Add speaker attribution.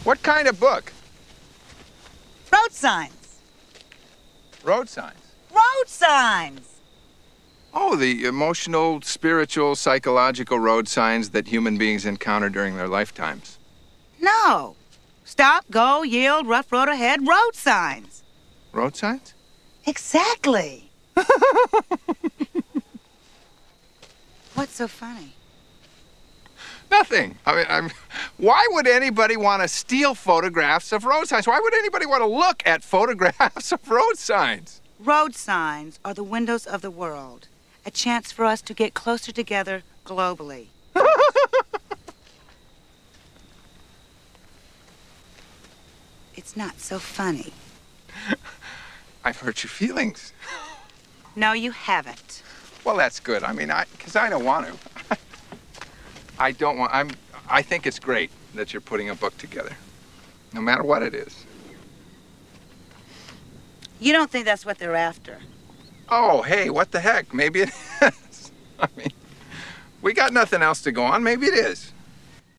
Speaker 1: What kind of book?
Speaker 2: Road signs.
Speaker 1: Road signs.
Speaker 2: Road signs!
Speaker 1: Oh, the emotional, spiritual, psychological road signs that human beings encounter during their lifetimes.
Speaker 2: No. Stop, go, yield, rough road ahead, road signs.
Speaker 1: Road signs?
Speaker 2: Exactly. What's so funny?
Speaker 1: Nothing. Why would anybody want to steal photographs of road signs? Why would anybody want to look at photographs of road signs?
Speaker 2: Road signs are the windows of the world. A chance for us to get closer together globally. It's not so funny.
Speaker 1: I've hurt your feelings.
Speaker 2: No, you haven't.
Speaker 1: Well, that's good. Because I don't want to. I don't want. I think it's great that you're putting a book together, no matter what it is.
Speaker 2: You don't think that's what they're after?
Speaker 1: Oh, hey, what the heck? Maybe it is. We got nothing else to go on. Maybe it is.